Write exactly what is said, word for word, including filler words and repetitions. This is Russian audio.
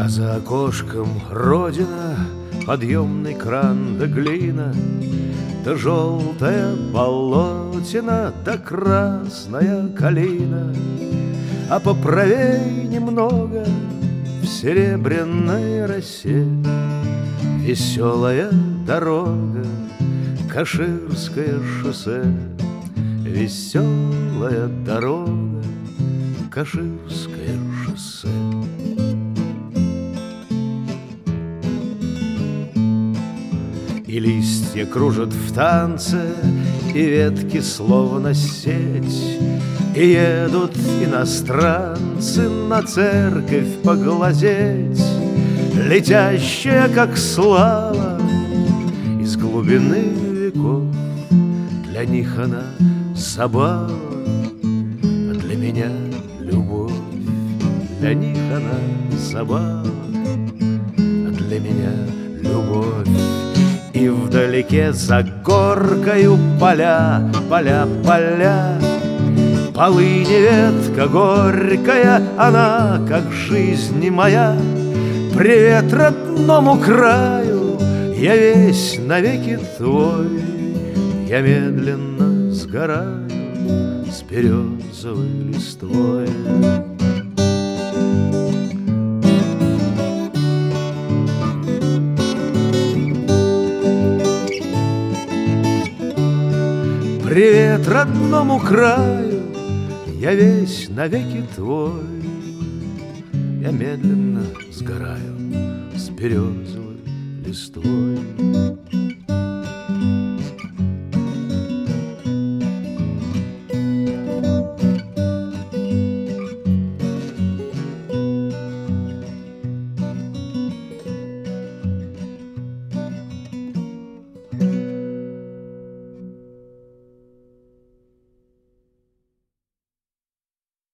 А за окошком родина, подъемный кран да глина, да желтая болотина, да красная калина. А поправей немного в серебряной росе веселая дорога, Каширское шоссе. Веселая дорога, Каширское шоссе. И листья кружат в танце, и ветки словно сеть, и едут иностранцы на церковь поглазеть, летящая, как слава, из глубины веков. Для них она забава, а для меня любовь. Для них она забава, а для меня любовь. И вдалеке за горкою поля, поля, поля, полыни ветка горькая, она, как жизнь моя. Привет родному краю, я весь навеки твой. Я медленно сгораю с березовой листвой. Привет родному краю, я весь навеки твой. Я медленно сгораю с березовой листвой.